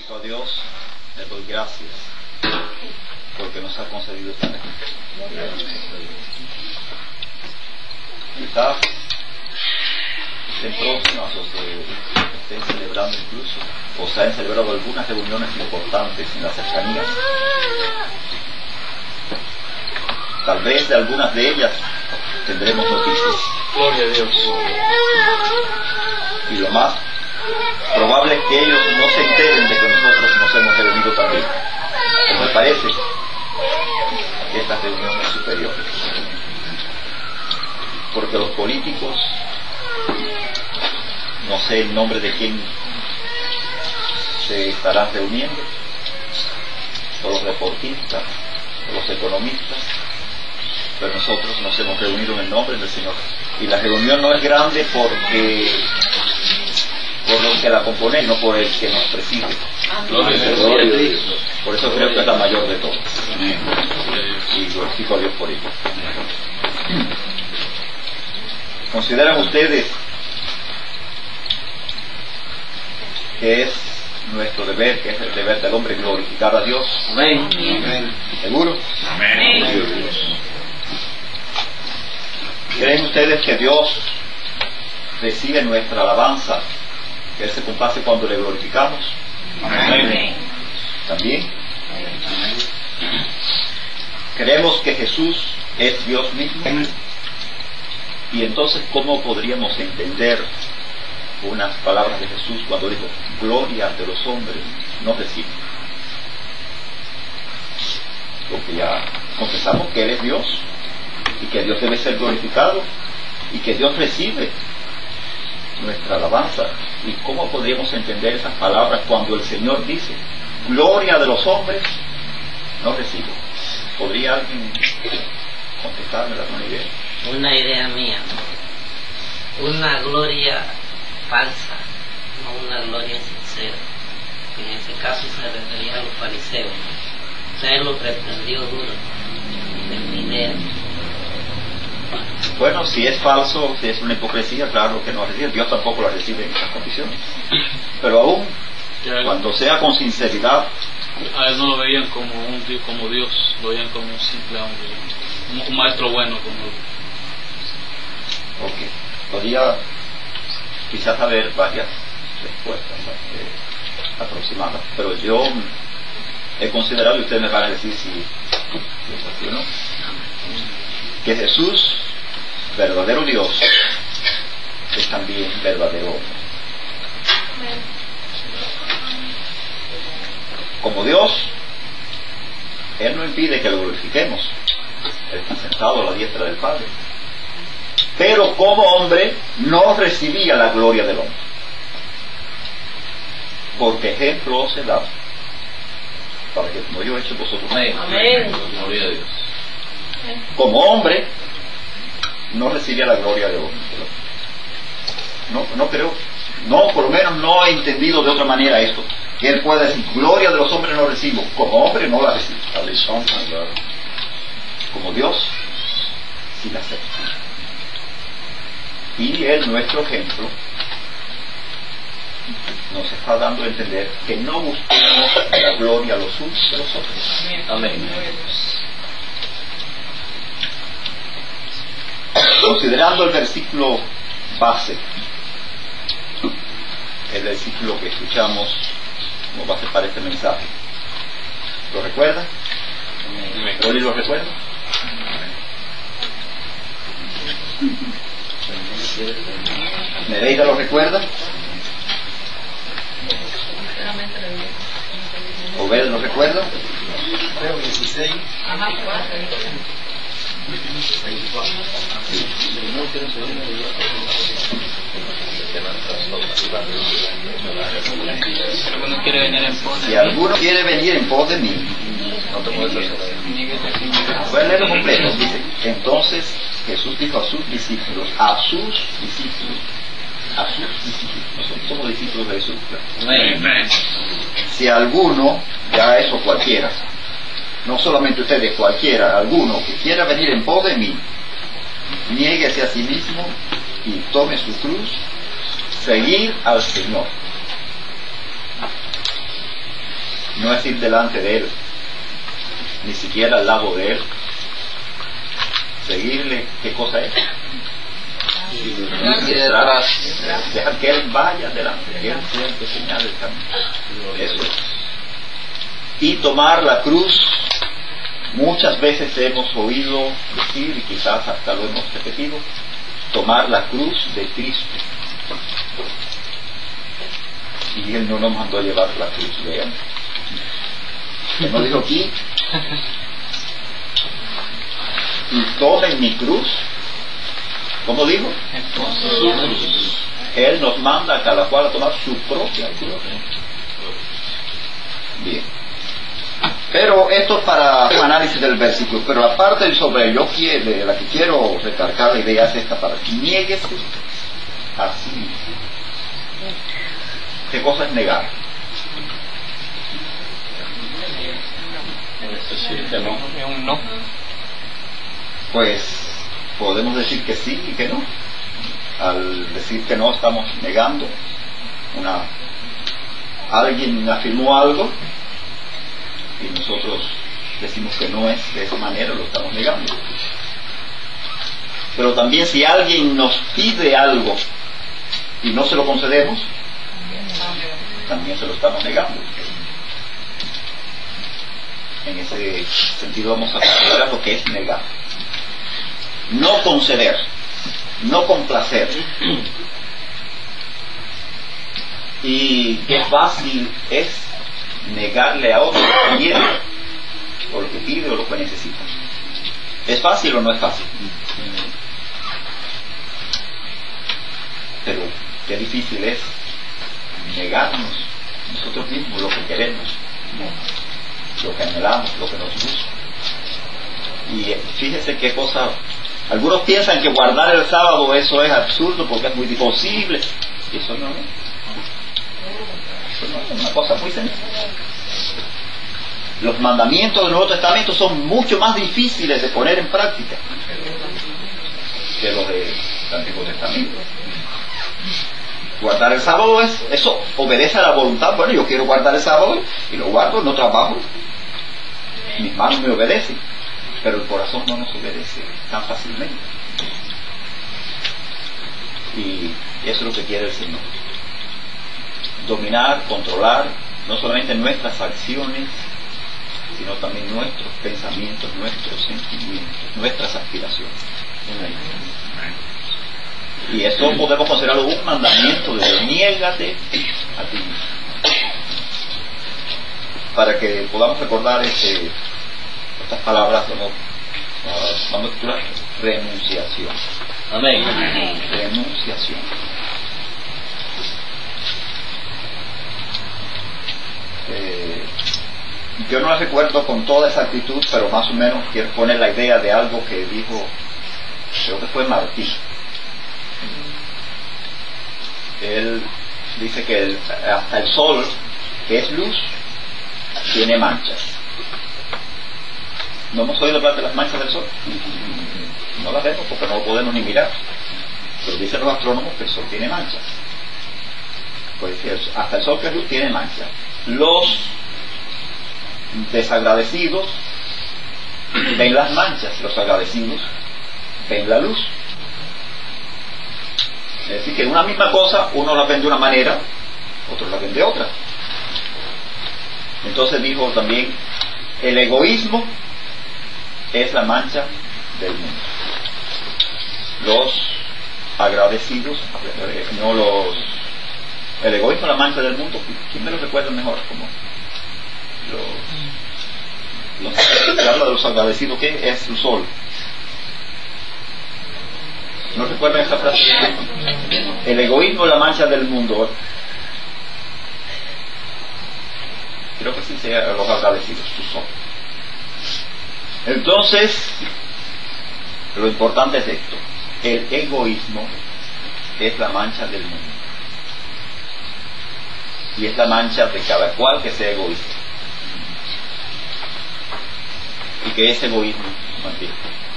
a Dios, le doy gracias porque nos ha concedido esta vida. Quizás estén próximos o se estén celebrando incluso, o se han celebrado algunas reuniones importantes en las cercanías. Tal vez de algunas de ellas tendremos noticias. Gloria a Dios. Y lo más probable es que ellos no se enteren de que nosotros nos hemos reunido también. Pero me parece que esta reunión es superior. Porque los políticos, no sé el nombre de quién se estarán reuniendo, o los deportistas, o los economistas, pero nosotros nos hemos reunido en el nombre del Señor. Y la reunión no es grande porque por los que la componen, no por el que nos preside. Gloria a Dios. Por eso creo que es la mayor de todas. Y glorifico a Dios por ello. ¿Consideran ustedes que es nuestro deber, que es el deber del hombre, glorificar a Dios? Amén. ¿Seguro? Amén. ¿Creen ustedes que Dios recibe nuestra alabanza, que Él se complace cuando le glorificamos? Amén. ¿También? ¿Creemos que Jesús es Dios mismo? Y entonces, ¿cómo podríamos entender unas palabras de Jesús cuando dijo, gloria de los hombres no recibe? Porque ya confesamos que Él es Dios y que Dios debe ser glorificado y que Dios recibe nuestra alabanza. ¿Y cómo podríamos entender esas palabras cuando el Señor dice, gloria de los hombres no recibe? ¿Podría alguien contestarme alguna idea? Una idea mía, una gloria falsa, no una gloria sincera. En ese caso se refería a los fariseos. O sea, él los reprendió duro. Es mi idea. Bueno, si es falso, si es una hipocresía, claro que no recibe. Dios tampoco la recibe en esas condiciones. Pero aún, cuando sea con sinceridad, A él no lo veían como como Dios, lo veían como un simple hombre, un maestro bueno como él. podría quizás haber varias respuestas aproximadas, pero yo he considerado, y ustedes me van a decir si es así o no, que Jesús, verdadero Dios, es también verdadero hombre. Como Dios, Él no impide que lo glorifiquemos. Él está sentado a la diestra del Padre. Pero como hombre, no recibía la gloria del hombre. Porque ejemplo os he dado, para que como yo he hecho vosotros. Amén. Gloria a Dios. Como hombre, no recibía la gloria del hombre. No creo, por lo menos no he entendido de otra manera esto. Que Él pueda decir, gloria de los hombres no recibo. Como hombre no la recibo. Como Dios, sí la acepta. Y Él, nuestro ejemplo, nos está dando a entender que no busquemos la gloria los unos de los otros. Amén. Considerando el versículo base, el versículo que escuchamos como base para este mensaje, ¿lo recuerda? ¿Oli lo recuerda? ¿Nereida lo recuerda? ¿Obed lo recuerda? Creo 16. Si alguno quiere venir en pos de mí, voy a leerlo completo. Dice, entonces Jesús dijo a sus discípulos, nosotros somos discípulos de Jesús. Si alguno, ya eso cualquiera, no solamente ustedes, cualquiera, alguno que quiera venir en pos de mí, niéguese a sí mismo y tome su cruz, seguir al Señor. no es ir delante de Él, ni siquiera al lado de Él. Seguirle, ¿qué cosa es? Dejar que Él vaya delante, que Él sea el que señale el camino. Eso es. Y tomar la cruz. Muchas veces hemos oído decir, y quizás hasta lo hemos repetido, tomar la cruz de Cristo. Y Él no nos mandó a llevar la cruz, vean. Él nos dijo aquí, y tomen mi cruz. ¿Cómo dijo? Él nos manda a cada cual a tomar su propia cruz. Bien. Pero esto es para un análisis del versículo. Pero la parte sobre la que quiero recargar la idea es esta parte. Niéguese a sí mismo. ¿Qué cosa es negar? Decir que no. Es un no. Pues podemos decir que sí y que no. Al decir que no estamos negando. Alguien afirmó algo y nosotros decimos que no es de esa manera, lo estamos negando. Pero también si alguien nos pide algo y no se lo concedemos, también se lo estamos negando. En ese sentido vamos a considerar lo que es negar. No conceder, no complacer. Y qué fácil es negarle a otro lo que quiere, o lo que pide, o lo que necesita. ¿Es fácil o no es fácil? Pero qué difícil es negarnos nosotros mismos lo que queremos, lo que anhelamos, lo que nos gusta. Y fíjese qué cosa. Algunos piensan que guardar el sábado eso es absurdo porque es muy imposible. Y eso no es. Eso no es una cosa muy sencilla. Los mandamientos del Nuevo Testamento son mucho más difíciles de poner en práctica que los del Antiguo Testamento. Guardar el sábado eso obedece a la voluntad. Bueno, yo quiero guardar el sábado y lo guardo, no trabajo, mis manos me obedecen, pero el corazón no nos obedece tan fácilmente. Y eso es lo que quiere el Señor: dominar, controlar no solamente nuestras acciones, sino también nuestros pensamientos, nuestros sentimientos, nuestras aspiraciones. Y eso podemos considerarlo un mandamiento de Dios: niégate a ti mismo. Para que podamos recordar estas palabras, vamos a titular renunciación. Amén. Renunciación. Yo no la recuerdo con toda exactitud, pero más o menos quiero poner la idea de algo que dijo, creo que fue Martí. Él dice que hasta el sol, que es luz, tiene manchas. ¿No hemos oído hablar de las manchas del sol? No las vemos porque no lo podemos ni mirar. Pero dicen los astrónomos que el sol tiene manchas. Pues hasta el sol, que es luz, tiene manchas. Los desagradecidos ven las manchas, los agradecidos ven la luz. Es decir, que una misma cosa, uno la ven de una manera, otros la ven de otra. Entonces dijo también, el egoísmo es la mancha del mundo. Los agradecidos, el egoísmo es la mancha del mundo. ¿Quién me lo recuerda mejor? Como se habla de los agradecidos, ¿qué es el sol? ¿No recuerdan esa frase? El egoísmo es la mancha del mundo. Creo que sí sea los agradecidos, su sol. Entonces, lo importante es esto: el egoísmo es la mancha del mundo. Y es la mancha de cada cual que sea egoísta. ¿Y qué es egoísmo, Martín?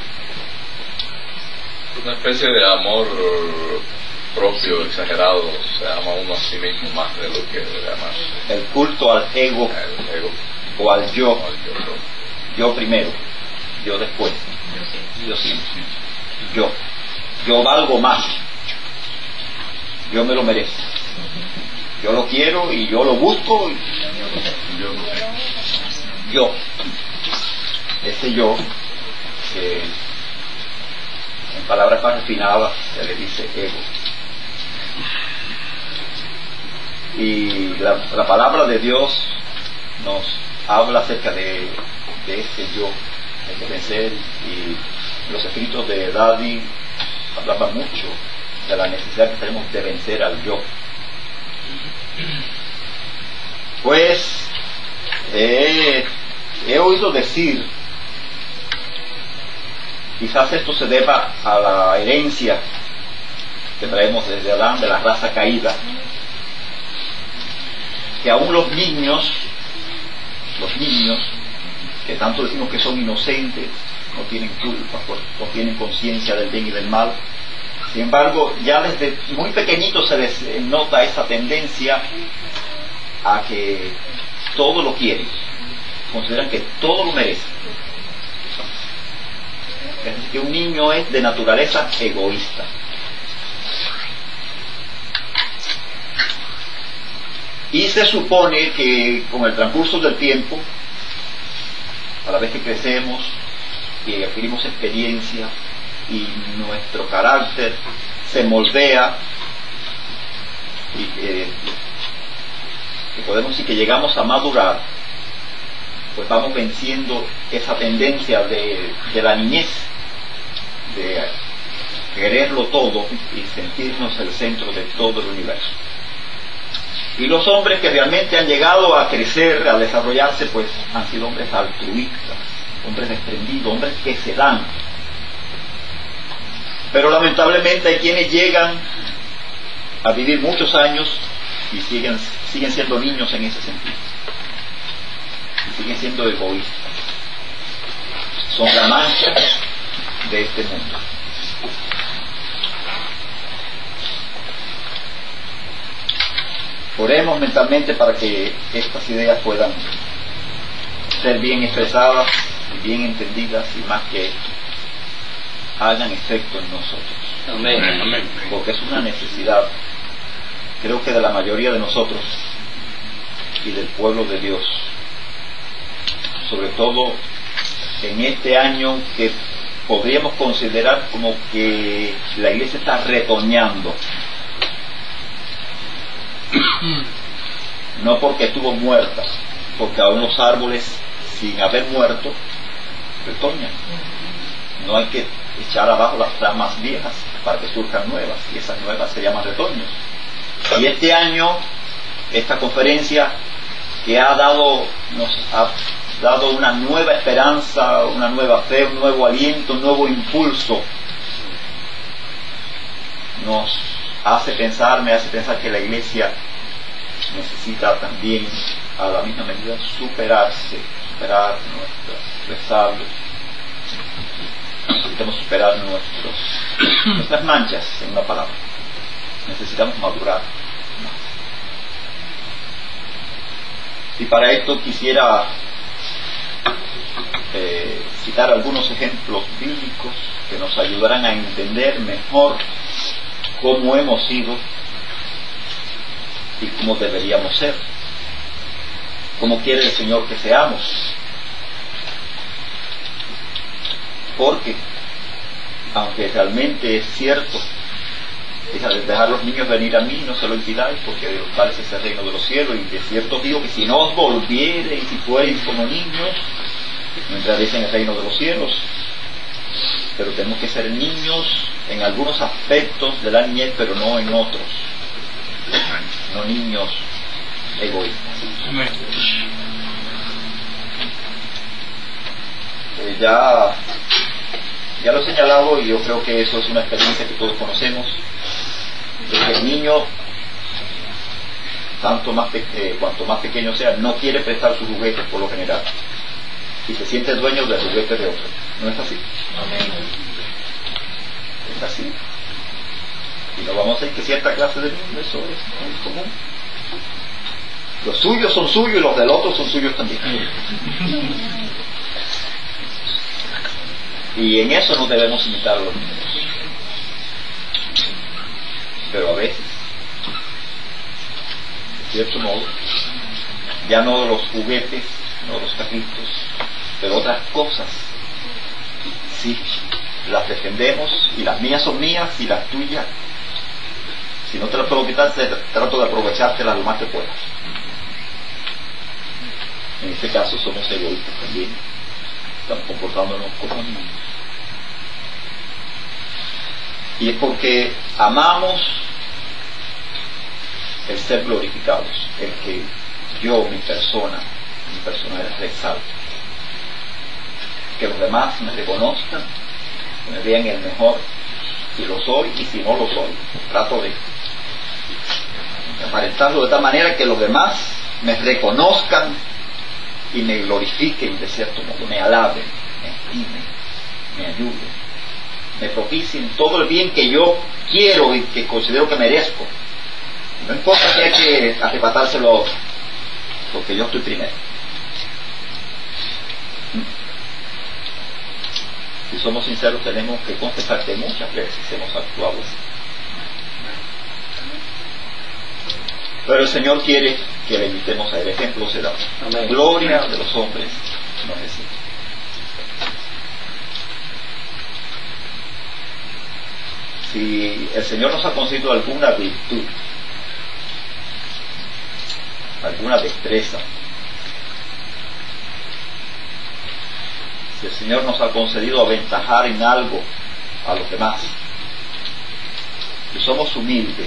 Una especie de amor propio, exagerado. Se ama uno a sí mismo más de lo que debe amarse. El culto al ego. El ego o al yo, o al yo propio. yo primero, yo después, yo siempre, yo valgo más, yo me lo merezco, yo lo quiero y yo lo busco, y yo, ese yo, que en palabras más refinadas se le dice ego. Y la palabra de Dios nos habla acerca de ese yo, de vencer, y los escritos de Daddy hablaban mucho de la necesidad que tenemos de vencer al yo. Pues he oído decir, quizás esto se deba a la herencia que traemos desde Adán, de la raza caída, que aún los niños que tanto decimos que son inocentes, no tienen culpa, no tienen conciencia del bien y del mal, sin embargo ya desde muy pequeñitos se les nota esa tendencia a que todo lo quieren, consideran que todo lo merece. Es decir, que un niño es de naturaleza egoísta. Y se supone que con el transcurso del tiempo, a la vez que crecemos y adquirimos experiencia y nuestro carácter se moldea, y que podemos decir que llegamos a madurar, pues vamos venciendo esa tendencia de la niñez, de quererlo todo y sentirnos el centro de todo el universo. Y los hombres que realmente han llegado a crecer, a desarrollarse, pues han sido hombres altruistas, hombres desprendidos, hombres que se dan. Pero lamentablemente hay quienes llegan a vivir muchos años y siguen siendo niños en ese sentido. Y siguen siendo egoístas. Son la mancha de este mundo. Oremos mentalmente para que estas ideas puedan ser bien expresadas y bien entendidas, y más que hagan efecto en nosotros. Amén. Amén. Porque es una necesidad, creo que de la mayoría de nosotros y del pueblo de Dios, sobre todo en este año que podríamos considerar como que la iglesia está retoñando. No porque estuvo muerta, porque aún los árboles sin haber muerto retoñan. No hay que echar abajo las ramas viejas para que surjan nuevas, y esas nuevas se llaman retoños. Y este año, esta conferencia que nos ha dado una nueva esperanza, una nueva fe, un nuevo aliento, un nuevo impulso, me hace pensar que la iglesia necesita también, a la misma medida, superar nuestros resabios. Necesitamos superar nuestras manchas, en una palabra. Necesitamos madurar más. Y para esto quisiera citar algunos ejemplos bíblicos que nos ayudarán a entender mejor cómo hemos sido y cómo deberíamos ser, cómo quiere el Señor que seamos. Porque aunque realmente es cierto, dejar los niños venir a mí, no se lo impidáis, porque de los tales es el reino de los cielos, y de cierto digo que si no os volviereis y fuereis como niños, no entraréis en el reino de los cielos. Pero tenemos que ser niños en algunos aspectos de la niñez, pero no en otros. No niños egoístas. Ya lo he señalado, y yo creo que eso es una experiencia que todos conocemos, de que el niño, cuanto más pequeño sea, no quiere prestar sus juguetes por lo general, y se siente dueño del juguete de otro. ¿No es así? Es así. Y no vamos a decir que cierta clase de niños, eso es muy común. Los suyos son suyos y los del otro son suyos también. Y en eso no debemos imitar a los niños. Pero a veces, de cierto modo, ya no los juguetes, no los carritos, pero otras cosas, sí, las defendemos, y las mías son mías y las tuyas, si no te las puedo quitar, trato de aprovechártelas lo más que pueda. En este caso somos egoístas también, estamos comportándonos como niños. Y es porque amamos el ser glorificados, el que yo, mi persona resalto, que los demás me reconozcan, que me vean el mejor, si lo soy y si no lo soy. Trato de aparentarlo de tal manera que los demás me reconozcan y me glorifiquen de cierto modo, me alaben, me estimen, me ayuden, me propicien todo el bien que yo quiero y que considero que merezco. No importa que hay que arrebatárselo a otro, porque yo estoy primero. Si somos sinceros, tenemos que confesar que muchas veces hemos actuado así. Pero el Señor quiere que le imitemos a Él. Ejemplo será. Amén. Gloria de los hombres no es así. Si el Señor nos ha concedido alguna virtud, alguna destreza, si el Señor nos ha concedido aventajar en algo a los demás, si somos humildes,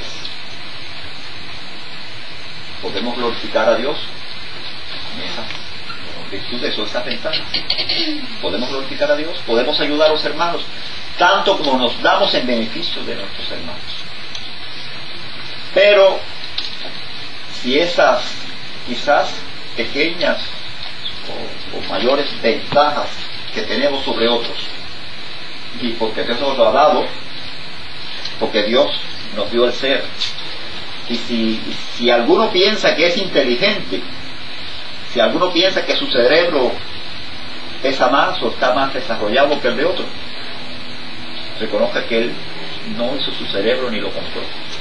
podemos glorificar a Dios en esas virtudes o esas ventajas. Podemos glorificar a Dios, podemos ayudar a los hermanos, tanto como nos damos en beneficio de nuestros hermanos. Pero si esas quizás pequeñas o mayores ventajas que tenemos sobre otros, y porque Dios nos lo ha dado, porque Dios nos dio el ser, y si alguno piensa que es inteligente, si alguno piensa que su cerebro pesa más o está más desarrollado que el de otro, reconozca que él no hizo su cerebro ni lo compró.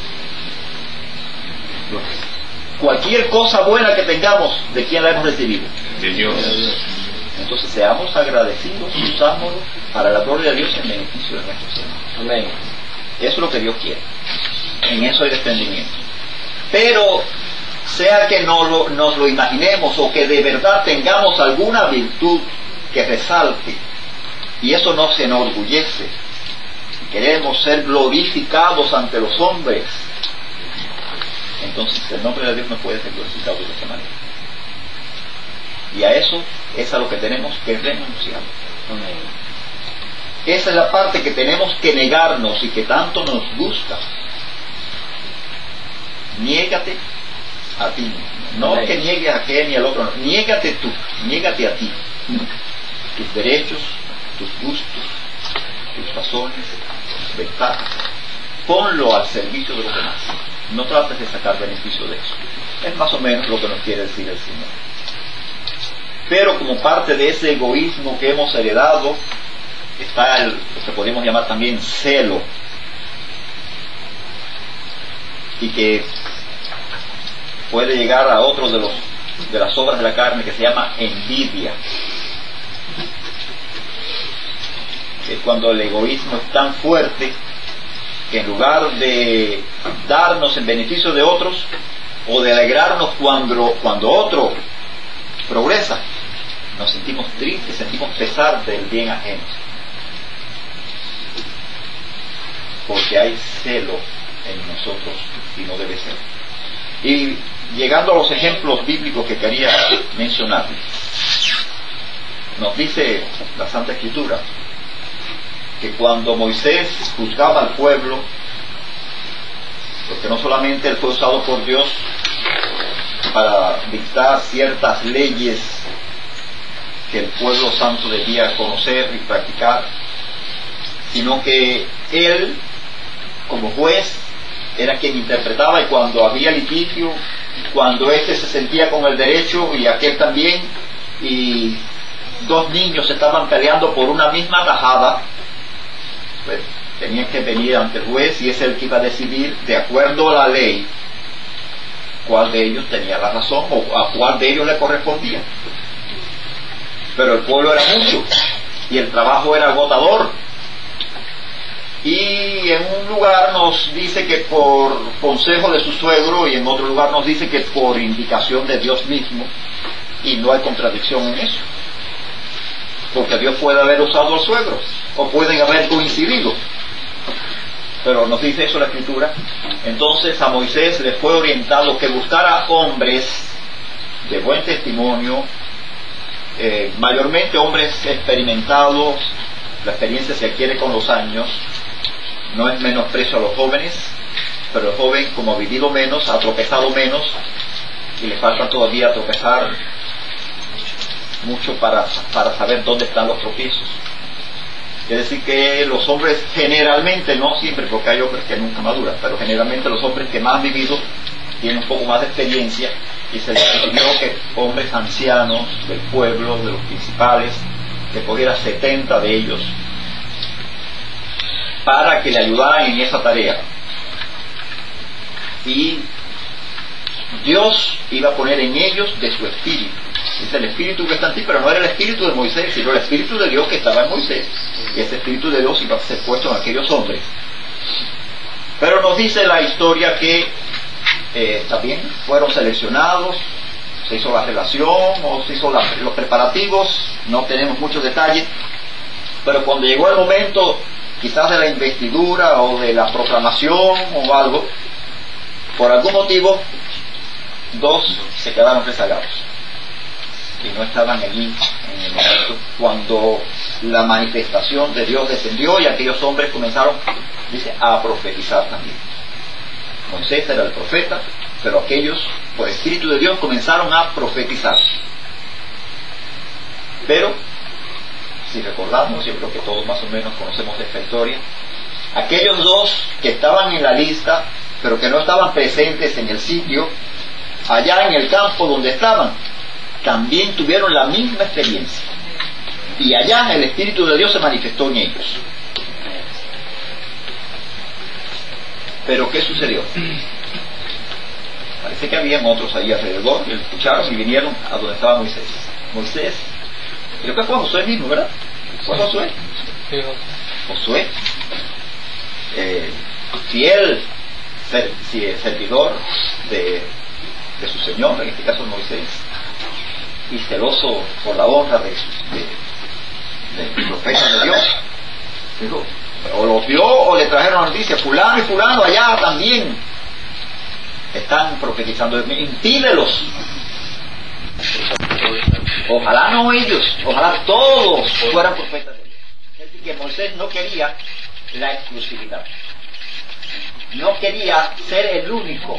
Cualquier cosa buena que tengamos, ¿de quién la hemos recibido? De Dios. Entonces seamos agradecidos y usámoslo para la gloria de Dios en beneficio de nuestros hermanos. Amén. Eso es lo que Dios quiere. En eso hay desprendimiento. Pero sea que nos lo imaginemos o que de verdad tengamos alguna virtud que resalte, y eso nos enorgullece, queremos ser glorificados ante los hombres, entonces el nombre de Dios no puede ser glorificado de esa manera. Y a eso es a lo que tenemos que renunciar. Esa es la parte que tenemos que negarnos y que tanto nos gusta. Niégate a ti mismo. No que niegues a aquel ni al otro, no. Niégate tú, niégate a ti. Tus derechos, tus gustos, tus razones, tus ventajas. Ponlo al servicio de los demás. No trates de sacar beneficio de eso. Es más o menos lo que nos quiere decir el Señor. Pero como parte de ese egoísmo que hemos heredado, está lo que podemos llamar también celo, y que puede llegar a otro de las obras de la carne, que se llama envidia, que es cuando el egoísmo es tan fuerte que en lugar de darnos en beneficio de otros o de alegrarnos cuando otro progresa, nos sentimos tristes, sentimos pesar del bien ajeno, porque hay celo en nosotros y no debe ser. Y llegando a los ejemplos bíblicos que quería mencionar, nos dice la Santa Escritura que cuando Moisés juzgaba al pueblo, porque no solamente él fue usado por Dios para dictar ciertas leyes que el pueblo santo debía conocer y practicar, sino que él, como juez, era quien interpretaba, y cuando había litigio cuando este se sentía con el derecho y aquel también, y dos niños estaban peleando por una misma tajada, pues tenían que venir ante el juez y es el que iba a decidir de acuerdo a la ley cuál de ellos tenía la razón o a cuál de ellos le correspondía. Pero el pueblo era mucho y el trabajo era agotador, y en un lugar nos dice que por consejo de su suegro, y en otro lugar nos dice que por indicación de Dios mismo, y no hay contradicción en eso, porque Dios puede haber usado al suegro o pueden haber coincidido, pero nos dice eso la Escritura. Entonces a Moisés le fue orientado que buscara hombres de buen testimonio, mayormente hombres experimentados. La experiencia se adquiere con los años, no es menosprecio a los jóvenes, pero el joven, como ha vivido menos, ha tropezado menos y le falta todavía tropezar mucho para saber dónde están los tropiezos. Es decir, que los hombres generalmente, no siempre, porque hay hombres que nunca maduran, pero generalmente los hombres que más han vivido tienen un poco más de experiencia, y se les pidió que hombres ancianos del pueblo, de los principales, que pudiera 70 de ellos, para que le ayudaran en esa tarea. Y Dios iba a poner en ellos de su espíritu. Es el espíritu que está en ti, pero no era el espíritu de Moisés, sino el espíritu de Dios que estaba en Moisés. Y ese espíritu de Dios iba a ser puesto en aquellos hombres. Pero nos dice la historia que también fueron seleccionados, se hizo la relación o se hizo los preparativos, no tenemos muchos detalles, pero cuando llegó el momento quizás de la investidura o de la proclamación o algo, por algún motivo dos se quedaron rezagados y no estaban allí en el momento cuando la manifestación de Dios descendió, y aquellos hombres comenzaron, dice, a profetizar también. Moisés era el profeta, pero aquellos, por espíritu de Dios, comenzaron a profetizar. Pero si recordamos, yo creo que todos más o menos conocemos esta historia, aquellos dos que estaban en la lista pero que no estaban presentes en el sitio, allá en el campo donde estaban, también tuvieron la misma experiencia, y allá el Espíritu de Dios se manifestó en ellos. Pero ¿qué sucedió? Parece que habían otros ahí alrededor que lo escucharon y vinieron a donde estaba Moisés. Moisés, creo que fue Josué mismo, ¿verdad? ¿Fue Josué? Josué, fiel servidor de su Señor, en este caso Moisés, y celoso por la honra del profeta de Dios. Digo, o los vio o le trajeron noticia, fulano y fulano allá también están profetizando, impídelos. Ojalá no ellos, ojalá todos fueran profetas de Dios. Es decir, que Moisés no quería la exclusividad, no quería ser el único,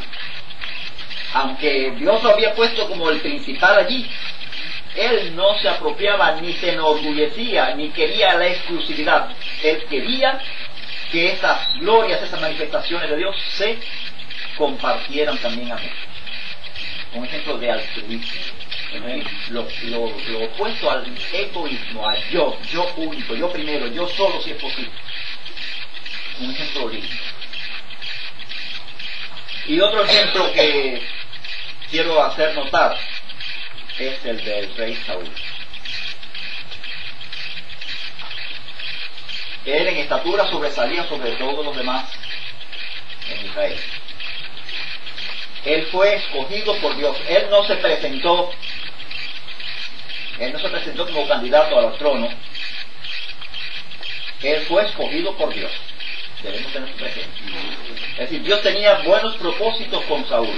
aunque Dios lo había puesto como el principal allí. Él no se apropiaba ni se enorgullecía ni quería la exclusividad. Él quería que esas glorias, esas manifestaciones de Dios se compartieran también a muchos. Un ejemplo de altruismo, lo opuesto al egoísmo, al yo único, yo primero, yo solo si es posible. Un ejemplo lindo. Y otro ejemplo que quiero hacer notar es el del rey Saúl. Él en estatura sobresalía sobre todos los demás en Israel. Él fue escogido por Dios. Él no se presentó como candidato al trono. Él fue escogido por Dios. Debemos tener presente. Es decir, Dios tenía buenos propósitos con Saúl.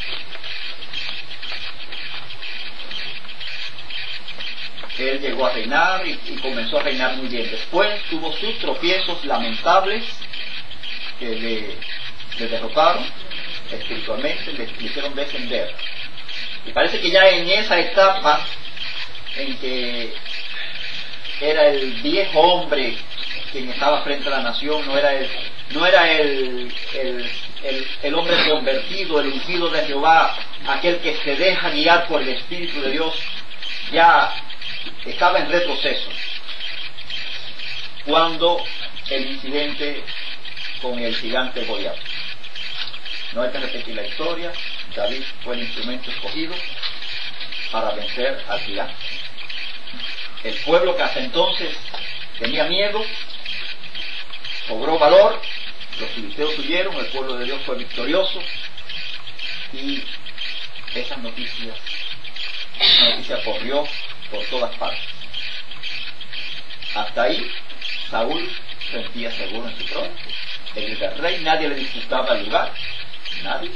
Él llegó a reinar y comenzó a reinar muy bien. Después tuvo sus tropiezos lamentables que le derrotaron espiritualmente, le hicieron descender. Y parece que ya en esa etapa en que era el viejo hombre quien estaba frente a la nación, no era el el hombre convertido, el ungido de Jehová, aquel que se deja guiar por el Espíritu de Dios, ya estaba en retroceso cuando el incidente con el gigante Goliat. No hay que repetir la historia. David fue el instrumento escogido para vencer al gigante. El pueblo que hasta entonces tenía miedo cobró valor, los filisteos huyeron, el pueblo de Dios fue victorioso, y esa noticia corrió por todas partes. Hasta ahí Saúl sentía seguro en su trono. El rey, nadie le disputaba el lugar, nadie.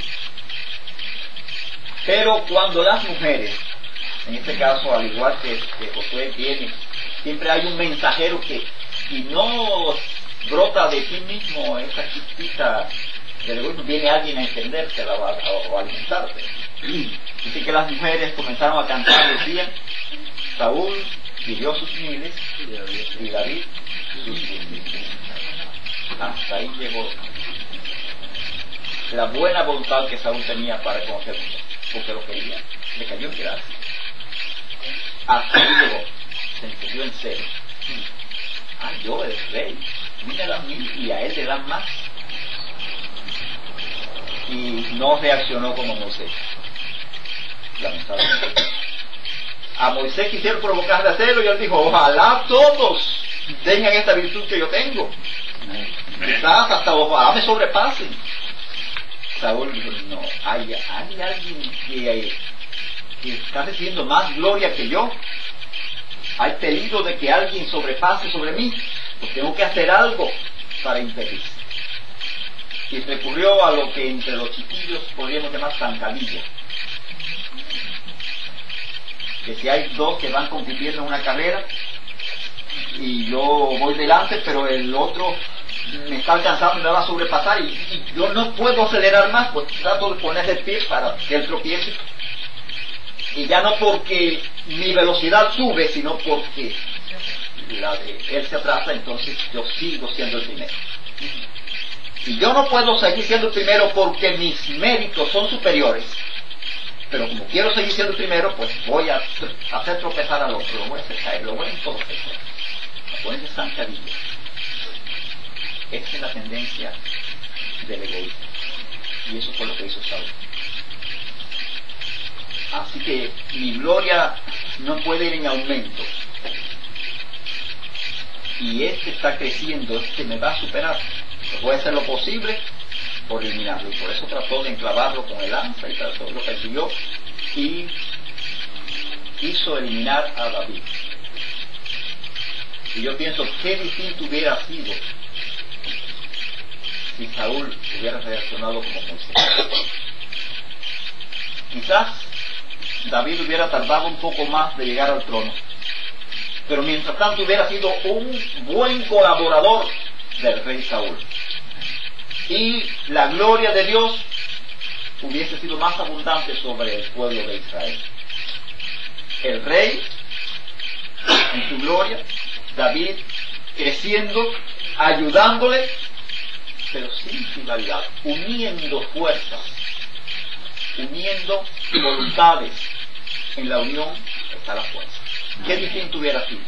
Pero cuando las mujeres, en este caso al igual que Josué tiene, siempre hay un mensajero que si no brota de ti mismo esa chispita del egoísmo, viene alguien a entendértela o a alimentarte. Así que las mujeres comenzaron a cantar, decían: Saúl hirió sus miles y David sus 10,000. Hasta ahí llegó la buena voluntad que Saúl tenía para conocer a Dios, porque lo quería, le cayó en gracia. Hasta ahí llegó, se entendió en serio. Yo el rey, me dan 1,000 y a él le dan más. Y no reaccionó como Moisés, lamentablemente. A Moisés quisieron provocar de hacerlo y él dijo: ojalá todos tengan esta virtud que yo tengo, quizás hasta ojalá me sobrepasen. Saúl dijo: no, hay alguien que está recibiendo más gloria que yo, hay peligro de que alguien sobrepase sobre mí, pues tengo que hacer algo para impedir. Y recurrió a lo que entre los chiquillos podríamos llamar zancadilla. Que si hay dos que van compitiendo en una carrera y yo voy delante, pero el otro me está alcanzando y me va a sobrepasar y yo no puedo acelerar más, pues trato de poner el pie para que él tropiece. Y ya no porque mi velocidad sube, sino porque la de él se atrasa, entonces yo sigo siendo el primero. Y yo no puedo seguir siendo el primero porque mis méritos son superiores, pero como quiero seguir siendo el primero, pues voy a hacer tropezar al otro, lo voy a hacer caer, lo voy a entorpecer, a ponerle zancadilla. Esa es la tendencia del egoísmo, y eso fue lo que hizo Saúl. Así que mi gloria no puede ir en aumento, y este está creciendo, este me va a superar. Pues voy a hacer lo posible por eliminarlo, y por eso trató de enclavarlo con el lanza y trató, lo persiguió y hizo eliminar a David. Y yo pienso, qué distinto hubiera sido si Saúl hubiera reaccionado como Moisés. Quizás David hubiera tardado un poco más de llegar al trono, pero mientras tanto hubiera sido un buen colaborador del rey Saúl, y la gloria de Dios hubiese sido más abundante sobre el pueblo de Israel. El rey en su gloria, David creciendo, ayudándole, pero sin rivalidad, uniendo fuerzas, uniendo voluntades. En la unión está la fuerza. ¿Qué distinto hubiera sido?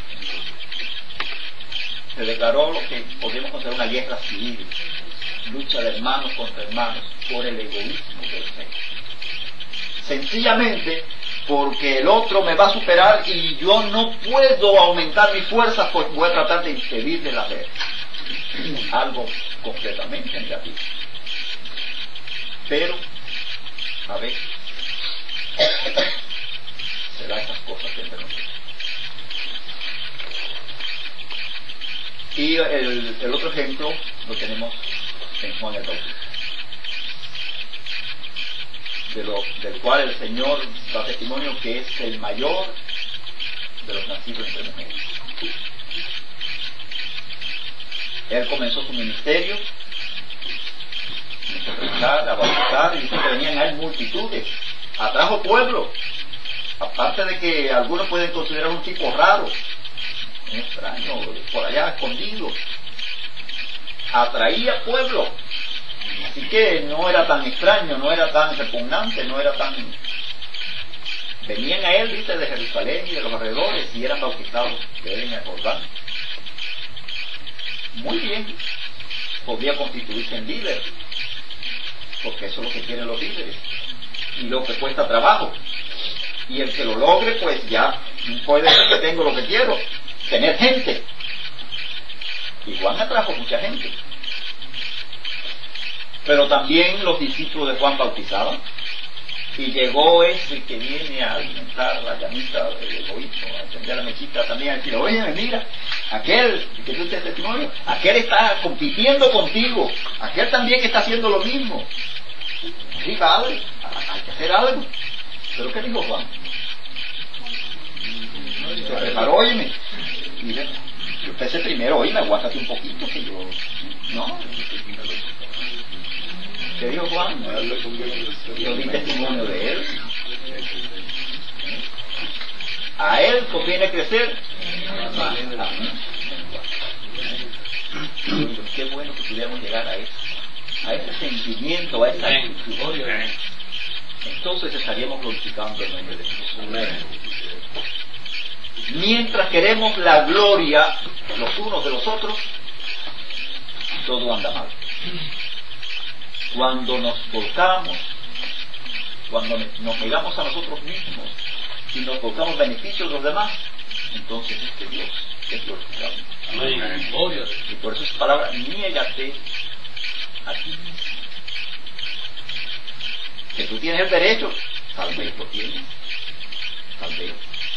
Se declaró lo que podríamos considerar una guerra civil, lucha de hermanos contra hermanos por el egoísmo del rey. Sencillamente porque el otro me va a superar y yo no puedo aumentar mis fuerzas, pues voy a tratar de impedirle la guerra. Algo completamente negativo. Pero a veces se dan estas cosas entre nosotros. Y el otro ejemplo lo tenemos en Juan el Bautista, del cual el Señor da testimonio que es el mayor de los nacidos entre mujeres. Él comenzó su ministerio, comenzó a predicar, a bautizar, y dice que venían a él multitudes, atrajo pueblo, aparte de que algunos pueden considerar un tipo raro, un extraño, por allá escondido, atraía pueblo, Así que no era tan extraño, no era tan repugnante, no era tan... Venían a él, dice, de Jerusalén y de los alrededores y eran bautizados de él en el Jordán. Muy bien, podía constituirse en líder, porque eso es lo que quieren los líderes y lo que cuesta trabajo. Y el que lo logre, pues ya puede decir que tengo lo que quiero, tener gente. Y Juan atrajo mucha gente. Pero también los discípulos de Juan bautizaban. Y llegó ese que viene a alimentar la llamita del egoísmo, a encender la mechita también, a decir, oye, mira, aquel que tú te testimonio, aquel está compitiendo contigo, aquel también está haciendo lo mismo. Sí, padre, hay que hacer algo. ¿Pero qué dijo Juan? Se preparó, óyeme. Mire, yo empecé primero, oíme, aguántate un poquito, que yo... No. ¿Qué dijo Juan? Yo di testimonio de él. A él conviene crecer. Qué bueno que pudiéramos llegar a ese sentimiento, a esa actitud. Entonces estaríamos glorificando el nombre de Dios. Mientras queremos la gloria los unos de los otros, todo anda mal. Cuando nos volcamos, cuando nos negamos a nosotros mismos y nos volcamos beneficios de los demás, entonces es que Dios es glorificado. Y por eso esa palabra, niégate a ti mismo. Que tú tienes el derecho, tal vez lo tienes, tal vez.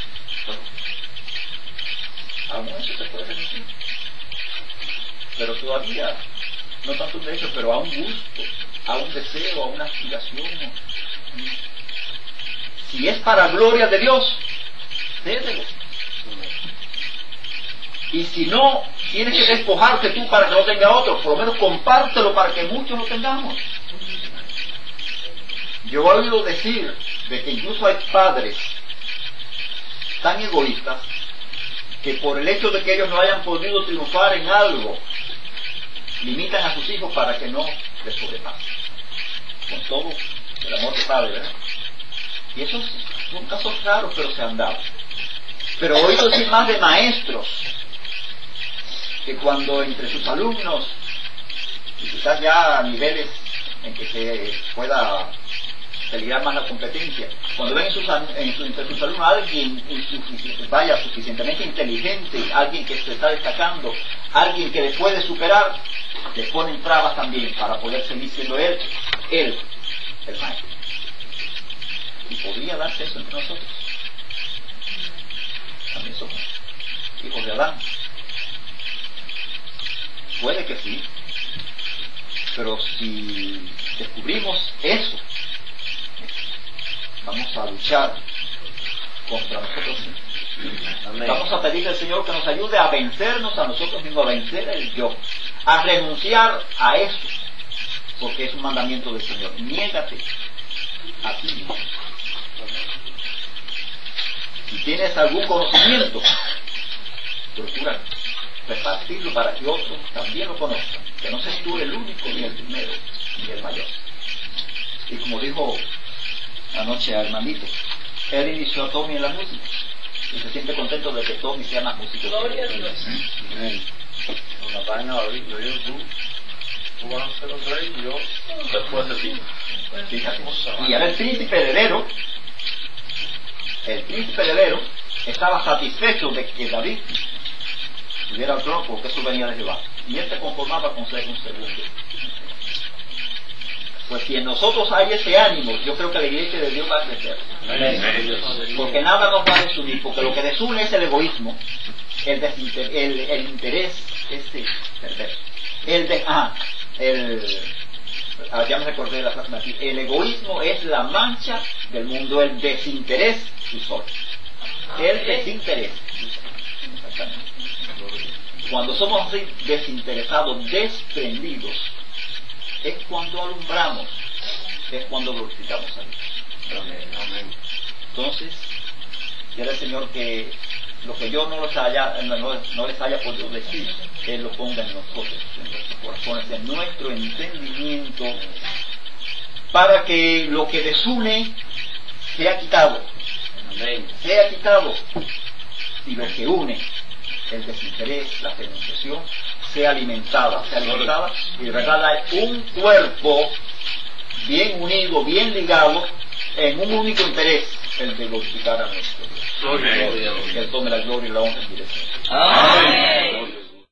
Aún eso se puede permitir. Pero todavía, no tanto un derecho, pero a un gusto, a un deseo, a una aspiración. Si es para gloria de Dios, cédelo. Y si no, tienes que despojarte tú para que no tenga otro. Por lo menos compártelo para que muchos lo tengamos. Yo he oído decir de que incluso hay padres tan egoístas que por el hecho de que ellos no hayan podido triunfar en algo, limitan a sus hijos para que no les sobrepasen. Con todo el amor de padre, ¿verdad? Y esos son casos raros, pero se han dado. Pero he oído decir más de maestros que cuando entre sus alumnos, y quizás ya a niveles en que se pueda peligrar más la competencia, cuando ven entre sus alumnos a alguien suficientemente inteligente, alguien que se está destacando, alguien que le puede superar, le ponen trabas también para poder seguir siendo él el maestro. Y podría darse eso entre nosotros. También somos hijos de Adán. Puede que sí, pero si descubrimos eso, vamos a luchar contra nosotros mismos. Vamos a pedirle al Señor que nos ayude a vencernos a nosotros mismos, a vencer el yo, a renunciar a eso, porque es un mandamiento del Señor. Niégate a ti mismo. Si tienes algún conocimiento, procura repartirlo para que otros también lo conozcan, que no seas tú el único, ni el primero, ni el mayor. Y como dijo anoche a Hermanito, él inició a Tommy en la música y se siente contento de que Tommy sea más músico. Gloria a Dios. En la página de YouTube, tú vas a ser un rey y yo después de ti. Fíjate. Y ahora el príncipe heredero estaba satisfecho de que David tuviera el trono, porque eso venía de Jehová, y él se conformaba con ser un segundo. Pues si en nosotros hay ese ánimo, yo creo que la iglesia de Dios va a crecer. Porque nada nos va a desunir, porque lo que desune es el egoísmo, el interés ese perverso. Ya me recordé de la frase aquí. El egoísmo es la mancha del mundo, el desinterés su sol. El desinterés. Exactamente. Cuando somos así desinteresados, desprendidos, es cuando alumbramos, es cuando glorificamos a Dios. Entonces, quiere el Señor que lo que yo no les haya podido decir, Él lo ponga en nosotros, en nuestros corazones, en nuestro entendimiento, para que lo que desune sea quitado, sea quitado, y lo que une, el desinterés, la renunciación, sea alimentada, y de verdad hay un cuerpo bien unido, bien ligado, en un único interés, el de glorificar a nuestro Dios. Que Él tome la gloria y la honra en dirección. Amén.